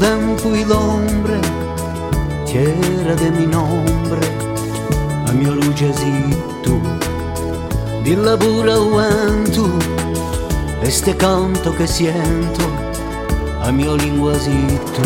tempo e l'ombre, tierra de mi nombre, a mia luce si tu, dilla pure al vento, este canto che siento, a mia lingua si tu.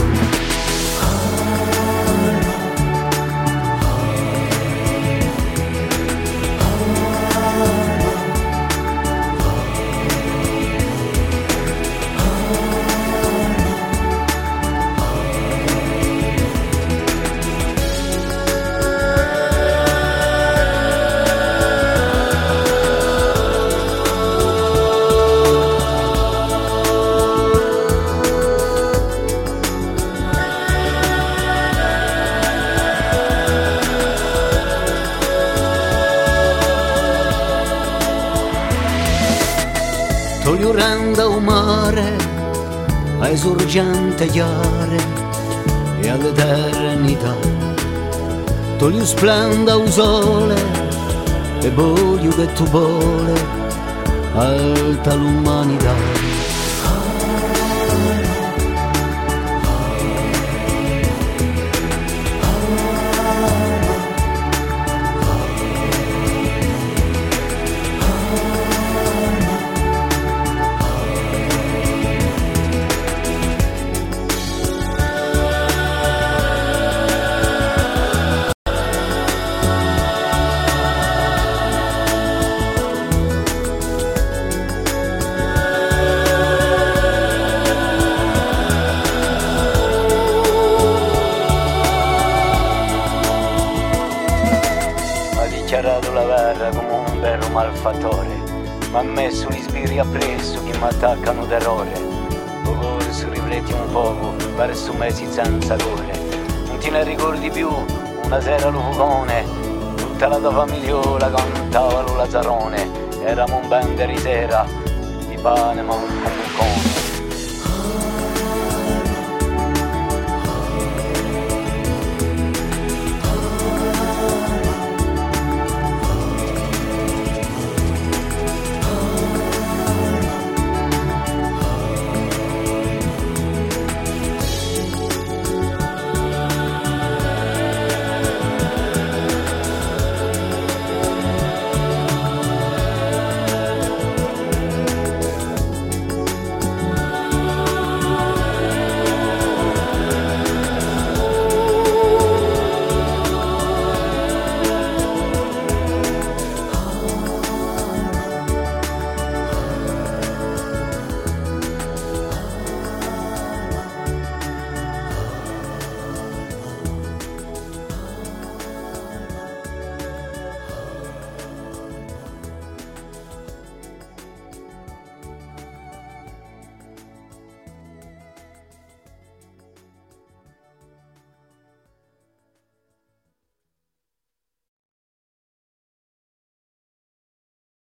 Togliurando il mare ai sorgente chiare e all'eternità, toglio splenda il sole e voglio che tu vole alta l'umanità. Dichiarato la guerra come un vero malfattore, ma ha messo gli sbirri appresso che mi attaccano d'errore. Lo cuore si rifletti un poco verso mesi senza cuore, non te ne ricordi più una sera lo fugone, tutta la tua famigliola cantava lo lazzarone, eravamo un band di sera, di pane ma un bucone.